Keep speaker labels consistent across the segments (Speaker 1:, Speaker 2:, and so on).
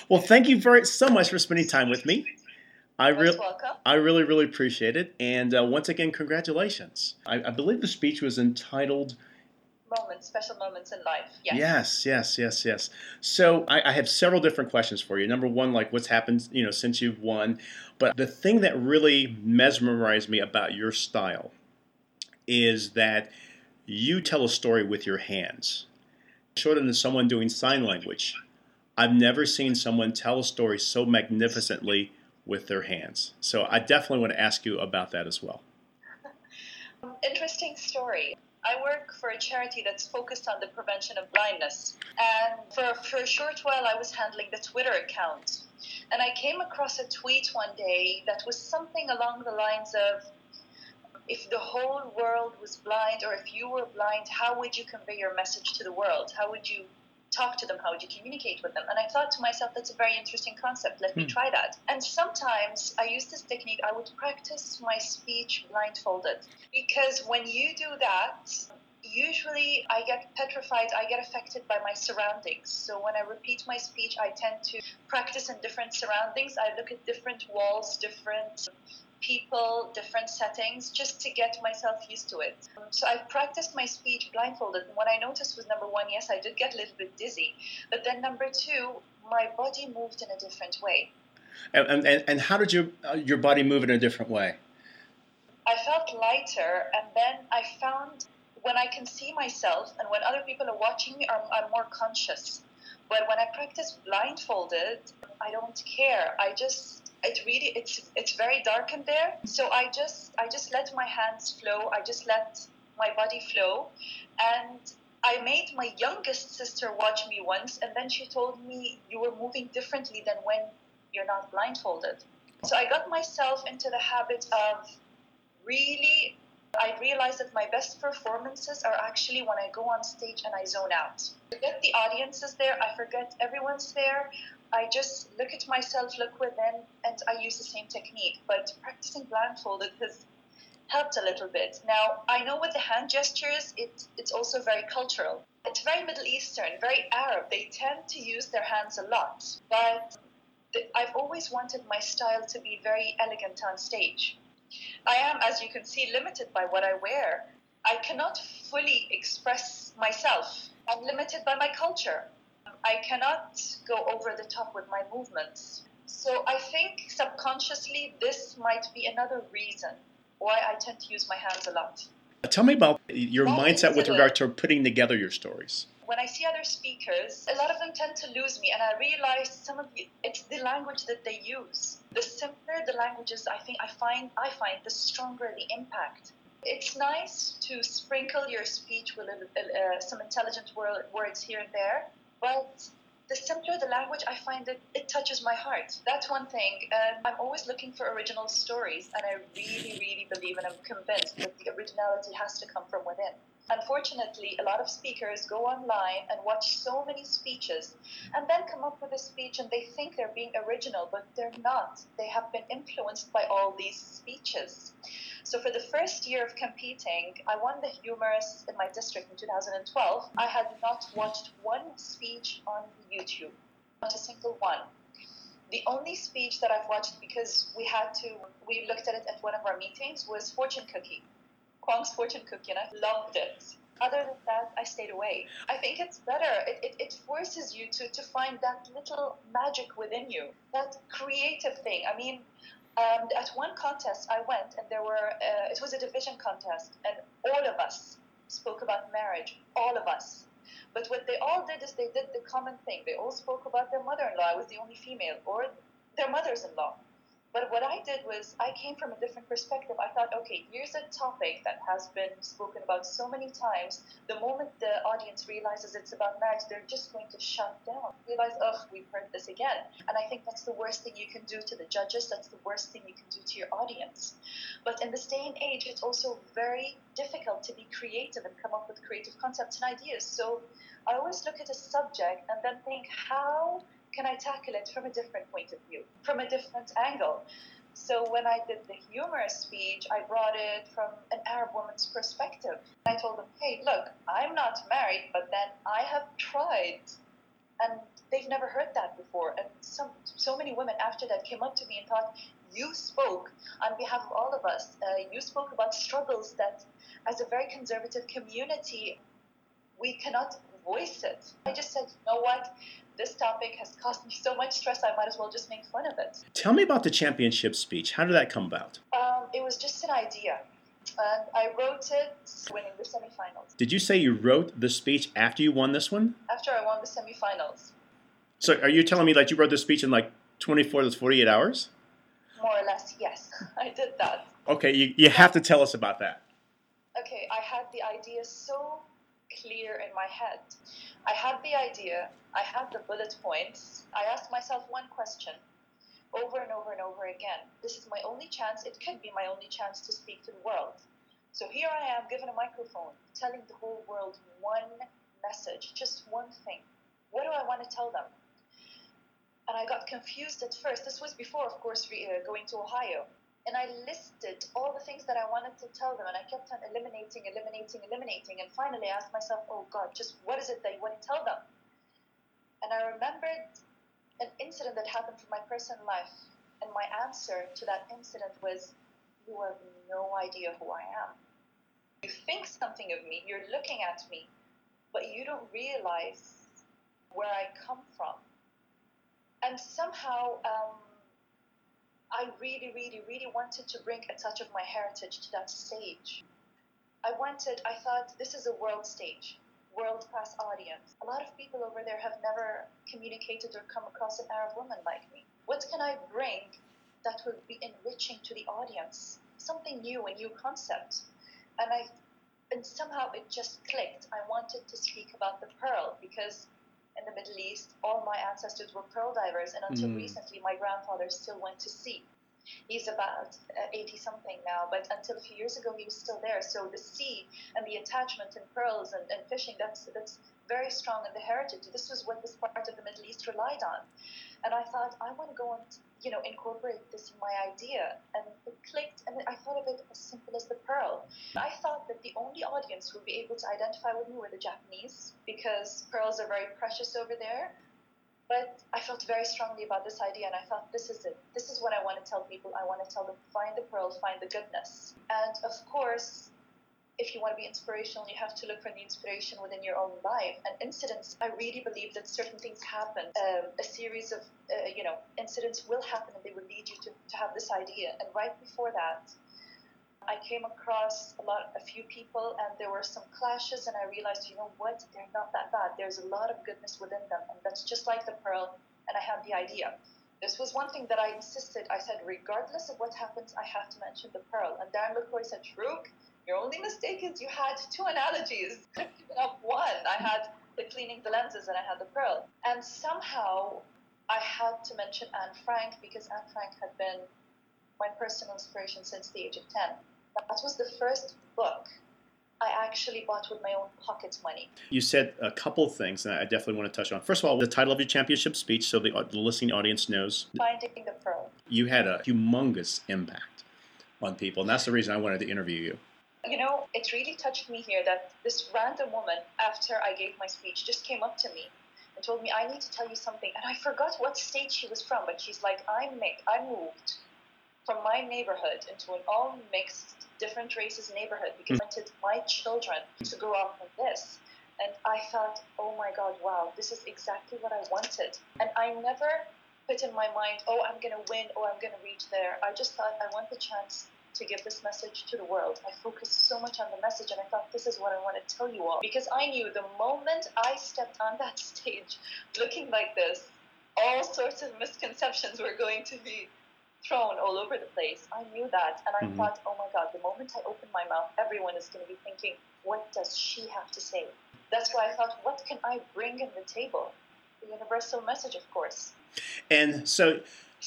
Speaker 1: Well, thank you very so much for spending time with me. I
Speaker 2: Most
Speaker 1: really,
Speaker 2: welcome.
Speaker 1: I really, really appreciate it. And once again, congratulations. I believe the speech was entitled.
Speaker 2: Moments, special moments in life. Yes.
Speaker 1: Yes, yes, yes, yes. So I have several different questions for you. Number one, like what's happened, since you've won. But the thing that really mesmerized me about your style is that you tell a story with your hands. Shorter than someone doing sign language. I've never seen someone tell a story so magnificently with their hands. So I definitely want to ask you about that as well.
Speaker 2: Interesting story. I work for a charity that's focused on the prevention of blindness. And for a short while, I was handling the Twitter account. And I came across a tweet one day that was something along the lines of, if the whole world was blind, or if you were blind, how would you convey your message to the world? How would you talk to them? How would you communicate with them? And I thought to myself, that's a very interesting concept. Let me try that. And sometimes I use this technique. I would practice my speech blindfolded, because when you do that, usually I get petrified, I get affected by my surroundings. So when I repeat my speech, I tend to practice in different surroundings. I look at different walls, different people, different settings, just to get myself used to it. So I practiced my speech blindfolded. And what I noticed was, number one, yes, I did get a little bit dizzy. But then number two, my body moved in a different way.
Speaker 1: And how did your body move in a different way?
Speaker 2: I felt lighter, and then I found when I can see myself and when other people are watching me, I'm more conscious. But when I practice blindfolded, I don't care. It's very dark in there. So I just let my hands flow. I just let my body flow. And I made my youngest sister watch me once, and then she told me, you were moving differently than when you're not blindfolded. So I got myself into the habit of really, I realized that my best performances are actually when I go on stage and I zone out. I forget the audience is there, I forget everyone's there. I just look at myself, look within, and I use the same technique. But practicing blindfolded has helped a little bit. Now, I know with the hand gestures, it's also very cultural. It's very Middle Eastern, very Arab. They tend to use their hands a lot. But I've always wanted my style to be very elegant on stage. I am, as you can see, limited by what I wear. I cannot fully express myself. I'm limited by my culture. I cannot go over the top with my movements. So I think subconsciously this might be another reason why I tend to use my hands a lot.
Speaker 1: Tell me about your mindset with
Speaker 2: Into
Speaker 1: regard to putting together your stories.
Speaker 2: When I see other speakers, a lot of them tend to lose me, and I realize it's the language that they use. The simpler the languages, I find the stronger the impact. It's nice to sprinkle your speech with some intelligent words here and there, but the simpler the language, I find that it touches my heart. That's one thing. I'm always looking for original stories, and I really, really believe and I'm convinced that the originality has to come from within. Unfortunately, a lot of speakers go online and watch so many speeches and then come up with a speech and they think they're being original, but they're not. They have been influenced by all these speeches. So for the first year of competing, I won the Humorous in my district in 2012. I had not watched one speech on YouTube, not a single one. The only speech that I've watched, because we looked at it at one of our meetings, was Fortune Cookie. Kwang's Fortune Cookie, and I loved it. Other than that, I stayed away. I think it's better. It forces you to find that little magic within you, that creative thing. I mean, at one contest I went, and it was a division contest, and all of us spoke about marriage, all of us. But what they all did is they did the common thing. They all spoke about their mother-in-law. I was the only female, or their mothers-in-law. But what I did was I came from a different perspective. I thought, okay, here's a topic that has been spoken about so many times. The moment the audience realizes it's about marriage, they're just going to shut down. Realize, ugh, we've heard this again. And I think that's the worst thing you can do to the judges. That's the worst thing you can do to your audience. But in this day and age, it's also very difficult to be creative and come up with creative concepts and ideas. So I always look at a subject and then think, how can I tackle it from a different point of view, from a different angle? So when I did the humorous speech, I brought it from an Arab woman's perspective. I told them, hey, look, I'm not married, but then I have tried. And they've never heard that before. And some so many women after that came up to me and thought, you spoke on behalf of all of us. You spoke about struggles that, as a very conservative community, we cannot voice it. I just said, you know what? This topic has caused me so much stress, I might as well just make fun of it.
Speaker 1: Tell me about the championship speech. How did that come about?
Speaker 2: It was just an idea. And I wrote it winning the semifinals.
Speaker 1: Did you say you wrote the speech after you won this one?
Speaker 2: After I won the semifinals.
Speaker 1: So are you telling me like you wrote the speech in like 24 to 48 hours?
Speaker 2: More or less, yes. I did that.
Speaker 1: Okay, you have to tell us about that.
Speaker 2: Okay, I had the idea so clear in my head. I had the idea, I had the bullet points. I asked myself one question over and over and over again. This is my only chance, it could be my only chance to speak to the world. So here I am, given a microphone, telling the whole world one message, just one thing. What do I want to tell them? And I got confused at first. This was before, of course, going to Ohio. And I listed all the things that I wanted to tell them, and I kept on eliminating. And finally I asked myself, oh God, just what is it that you want to tell them? And I remembered an incident that happened from my personal life. And my answer to that incident was, you have no idea who I am. You think something of me, you're looking at me, but you don't realize where I come from. And somehow, I really wanted to bring a touch of my heritage to that stage. I thought, this is a world stage, world-class audience. A lot of people over there have never communicated or come across an Arab woman like me. What can I bring that will be enriching to the audience? Something new, a new concept. And somehow it just clicked. I wanted to speak about the pearl because in the Middle East, all my ancestors were pearl divers, and until recently, my grandfather still went to sea. He's about 80-something now, but until a few years ago, he was still there. So the sea and the attachment in pearls and fishing, that's very strong in the heritage. This was what this part of the Middle East relied on. And I thought, I want to go and incorporate this in my idea. And it clicked, and I thought of it as simple as the pearl. I thought that the only audience who would be able to identify with me were the Japanese, because pearls are very precious over there. But I felt very strongly about this idea, and I thought, this is it. This is what I want to tell people. I want to tell them, find the pearl, find the goodness. And of course, if you want to be inspirational, you have to look for the inspiration within your own life. And incidents, I really believe that certain things happen. A series of, incidents will happen, and they will lead you to have this idea. And right before that, I came across a few people, and there were some clashes, and I realized, you know what, they're not that bad. There's a lot of goodness within them, and that's just like the pearl, and I had the idea. This was one thing that I insisted. I said, regardless of what happens, I have to mention the pearl. And Darren LaCroix said, Farouk, your only mistake is you had two analogies. I couldn't even have one. I had the cleaning the lenses, and I had the pearl. And somehow, I had to mention Anne Frank, because Anne Frank had been my personal inspiration since the age of 10. That was the first book I actually bought with my own pocket money.
Speaker 1: You said a couple things that I definitely want to touch on. First of all, the title of your championship speech, so the listening audience knows.
Speaker 2: Finding the Pearl.
Speaker 1: You had a humongous impact on people, and that's the reason I wanted to interview you.
Speaker 2: It really touched me here that this random woman, after I gave my speech, just came up to me and told me, I need to tell you something. And I forgot what state she was from, but she's like, I moved from my neighborhood into an all-mixed, different races neighborhood because I wanted my children to grow up with this. And I thought, oh my God, wow, this is exactly what I wanted. And I never put in my mind, oh, I'm going to win, or I'm going to reach there. I just thought I want the chance to give this message to the world. I focused so much on the message, and I thought, this is what I want to tell you all. Because I knew the moment I stepped on that stage looking like this, all sorts of misconceptions were going to be thrown all over the place. I knew that, and I thought, oh my God, the moment I open my mouth, everyone is going to be thinking, what does she have to say? That's why I thought, what can I bring in the table? The universal message, of course.
Speaker 1: And so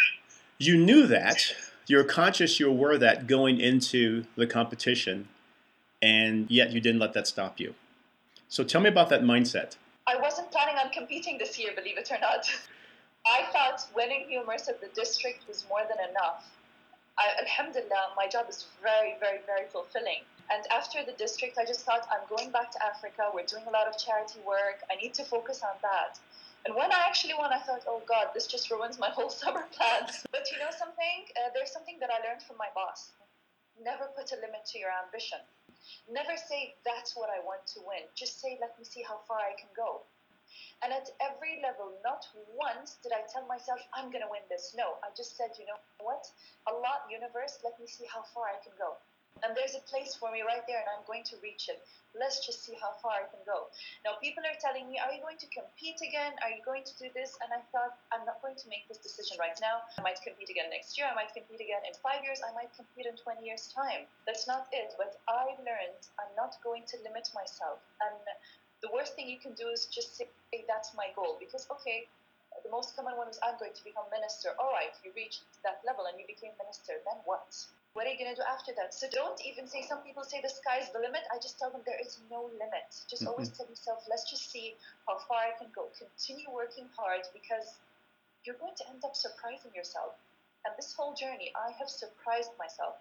Speaker 1: you knew that, you're conscious, you're aware of that going into the competition, and yet you didn't let that stop you. So tell me about that mindset.
Speaker 2: I wasn't planning on competing this year, believe it or not. I thought winning Humorous at the district was more than enough. Alhamdulillah, my job is very, very, very fulfilling. And after the district, I just thought, I'm going back to Africa. We're doing a lot of charity work. I need to focus on that. And when I actually won, I thought, oh God, this just ruins my whole summer plans. But you know something? There's something that I learned from my boss. Never put a limit to your ambition. Never say, that's what I want to win. Just say, let me see how far I can go. And at every level, not once did I tell myself, I'm going to win this. No, I just said, you know what? Allah, universe, let me see how far I can go. And there's a place for me right there, and I'm going to reach it. Let's just see how far I can go. Now, people are telling me, are you going to compete again? Are you going to do this? And I thought, I'm not going to make this decision right now. I might compete again next year. I might compete again in 5 years. I might compete in 20 years' time. That's not it. But I learned I'm not going to limit myself. And the worst thing you can do is just say, hey, that's my goal. Because, okay, the most common one is, I'm going to become minister. All right, you reached that level and you became minister. Then what? What are you going to do after that? So don't even say, some people say the sky's the limit. I just tell them there is no limit. Just always tell yourself, let's just see how far I can go. Continue working hard, because you're going to end up surprising yourself. And this whole journey, I have surprised myself.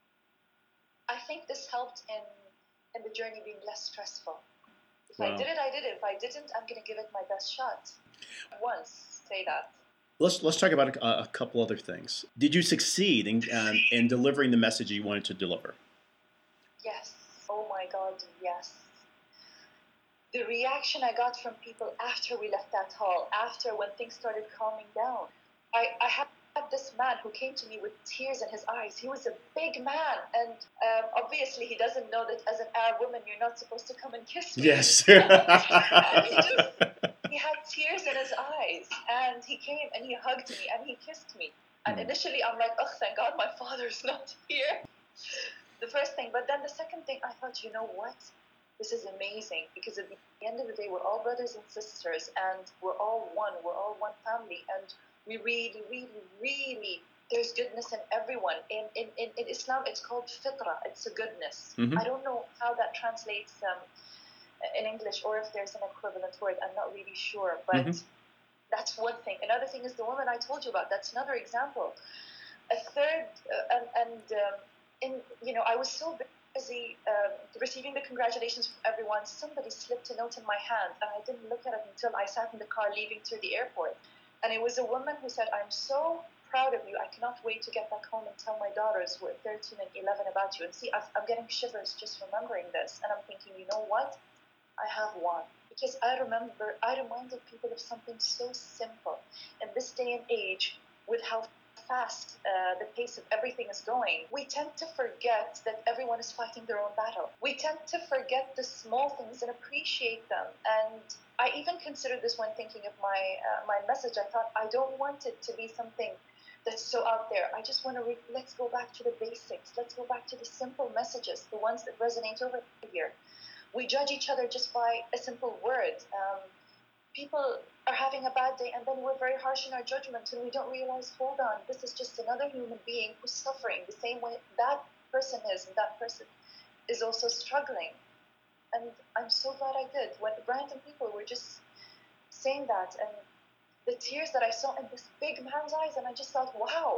Speaker 2: I think this helped in the journey being less stressful. If I did it, I did it. If I didn't, I'm going to give it my best shot. Once, say that.
Speaker 1: Let's talk about a couple other things. Did you succeed in delivering the message you wanted to deliver?
Speaker 2: Yes. Oh my God, yes. The reaction I got from people after we left that hall, after when things started calming down, I had this man who came to me with tears in his eyes. He was a big man, and obviously he doesn't know that as an Arab woman you're not supposed to come and kiss me.
Speaker 1: Yes.
Speaker 2: And he had tears in his eyes, and he came and he hugged me and he kissed me. And initially I'm like, oh, thank God my father's not here. The first thing. But then the second thing, I thought, you know what? This is amazing, because at the end of the day, we're all brothers and sisters, and we're all one. We're all one family, and we really, really, really, there's goodness in everyone. In Islam, it's called fitrah. It's a goodness. I don't know how that translates in English, or if there's an equivalent word. I'm not really sure, but that's one thing. Another thing is the woman I told you about. That's another example. A third, I was so busy receiving the congratulations from everyone. Somebody slipped a note in my hand, and I didn't look at it until I sat in the car leaving to the airport. And it was a woman who said, I'm so proud of you. I cannot wait to get back home and tell my daughters who are 13 and 11 about you. And see, I'm getting shivers just remembering this. And I'm thinking, you know what? I have won. Because I reminded people of something so simple. In this day and age, with how fast the pace of everything is going, we tend to forget that everyone is fighting their own battle. We tend to forget the small things and appreciate them. And I even considered this when thinking of my message. I thought, I don't want it to be something that's so out there. I just want to let's go back to the basics. Let's go back to the simple messages, the ones that resonate over here. We judge each other just by a simple word. People are having a bad day, and then we're very harsh in our judgment, and we don't realize, hold on, this is just another human being who's suffering the same way that person is, and that person is also struggling. And I'm so glad I did. When random people were just saying that, and the tears that I saw in this big man's eyes, and I just thought,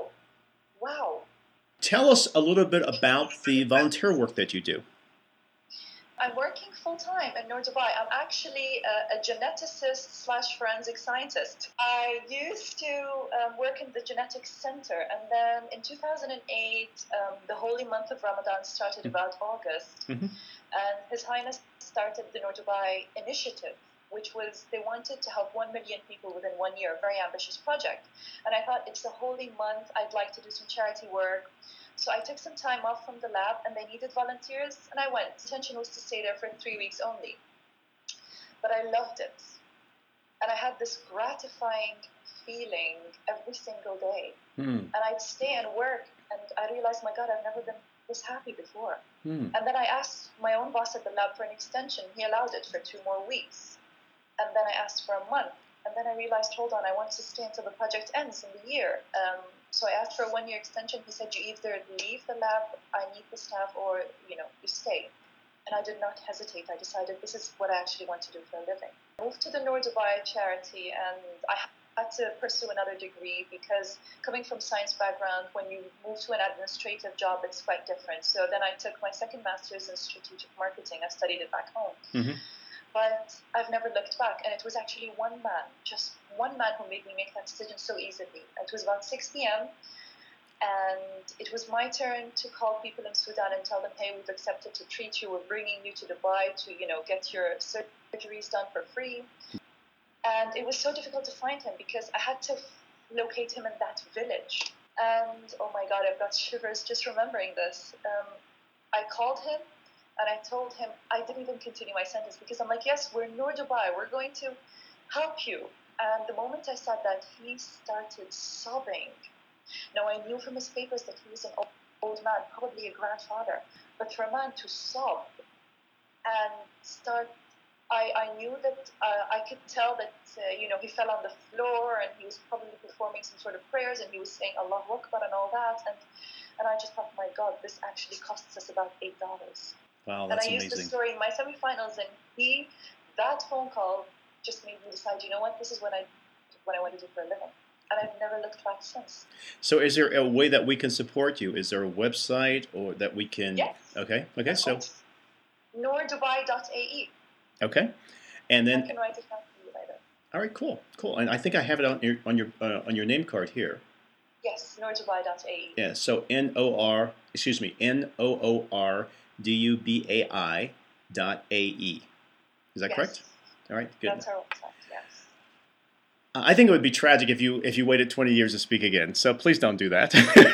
Speaker 2: wow.
Speaker 1: Tell us a little bit about the volunteer work that you do.
Speaker 2: I'm working full-time in Noor Dubai. I'm actually a geneticist / forensic scientist. I used to work in the genetics center, and then in 2008, the holy month of Ramadan started about August, and His Highness started the Noor Dubai initiative, which was they wanted to help 1 million people within 1 year, a very ambitious project. And I thought, it's the holy month, I'd like to do some charity work. So I took some time off from the lab, and they needed volunteers, and I went. The intention was to stay there for 3 weeks only. But I loved it. And I had this gratifying feeling every single day. And I'd stay and work, and I realized, my God, I've never been this happy before. And then I asked my own boss at the lab for an extension. He allowed it for 2 more weeks. And then I asked for a month. And then I realized, hold on, I want to stay until the project ends in the year. So I asked for a 1-year extension. He said, you either leave the lab, I need the staff, or, you stay. And I did not hesitate. I decided this is what I actually want to do for a living. I moved to the Noor Dubai charity, and I had to pursue another degree, because coming from science background, when you move to an administrative job, it's quite different. So then I took my second master's in strategic marketing. I studied it back home. But I've never looked back. And it was actually one man, just one man, who made me make that decision so easily. It was about 6 p.m. And it was my turn to call people in Sudan and tell them, hey, we've accepted to treat you. We're bringing you to Dubai to, get your surgeries done for free. And it was so difficult to find him because I had to locate him in that village. And oh my God, I've got shivers just remembering this. I called him and I told him, I didn't even continue my sentence because I'm like, yes, we're in Noor Dubai. We're going to help you. And the moment I said that, he started sobbing. Now, I knew from his papers that he was an old man, probably a grandfather. But for a man to sob and start, I knew that I could tell that, he fell on the floor and he was probably performing some sort of prayers and he was saying Allahu Akbar and all that. And I just thought, my God, this actually costs us about $8.
Speaker 1: Wow,
Speaker 2: and
Speaker 1: that's
Speaker 2: I used
Speaker 1: amazing.
Speaker 2: the story in my semifinals, and that phone call just made me decide, you know what, this is what I want to do for a living. And I've never looked back since.
Speaker 1: So is there a way that we can support you? Is there a website or that we can?
Speaker 2: Yes.
Speaker 1: Okay. So
Speaker 2: noordubai.ae.
Speaker 1: Okay. And then
Speaker 2: I can write it down for you later.
Speaker 1: All right, cool. And I think I have it on your name card here.
Speaker 2: Yes, noordubai.ae.
Speaker 1: Yeah. So NOORDUBAI.AE. Is that correct? All right. Good.
Speaker 2: That's our website. Yes.
Speaker 1: I think it would be tragic if you waited 20 years to speak again. So please don't do that.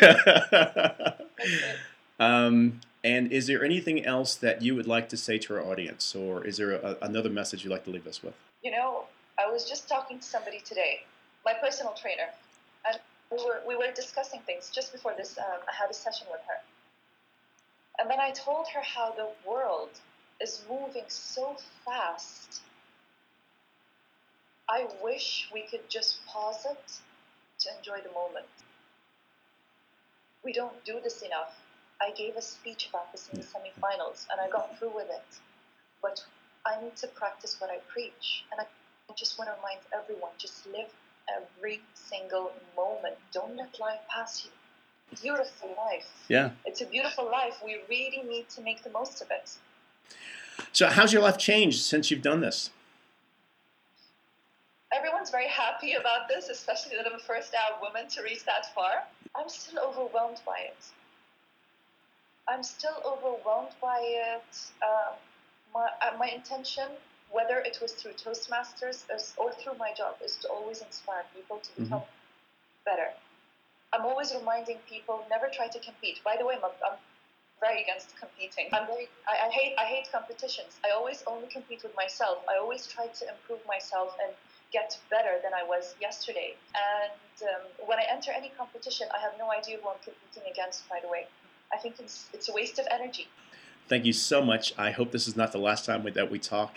Speaker 1: And is there anything else that you would like to say to our audience, or is there another message you'd like to leave us with?
Speaker 2: I was just talking to somebody today, my personal trainer, and we were discussing things just before this. I had a session with her, and then I told her how the world is moving so fast. I wish we could just pause it to enjoy the moment. We don't do this enough. I gave a speech about this in the semifinals, and I got through with it. But I need to practice what I preach. And I just want to remind everyone, just live every single moment. Don't let life pass you. Beautiful life.
Speaker 1: Yeah.
Speaker 2: It's a beautiful life. We really need to make the most of it.
Speaker 1: So how's your life changed since you've done this?
Speaker 2: Everyone's very happy about this, especially that I'm the first woman to reach that far. I'm still overwhelmed by it. My intention, whether it was through Toastmasters or through my job, is to always inspire people to become better. I'm always reminding people, never try to compete. By the way, I'm very against competing. I hate competitions. I always only compete with myself. I always try to improve myself and get better than I was yesterday. And when I enter any competition, I have no idea who I'm competing against, by the way. I think it's a waste of energy.
Speaker 1: Thank you so much. I hope this is not the last time that we talk.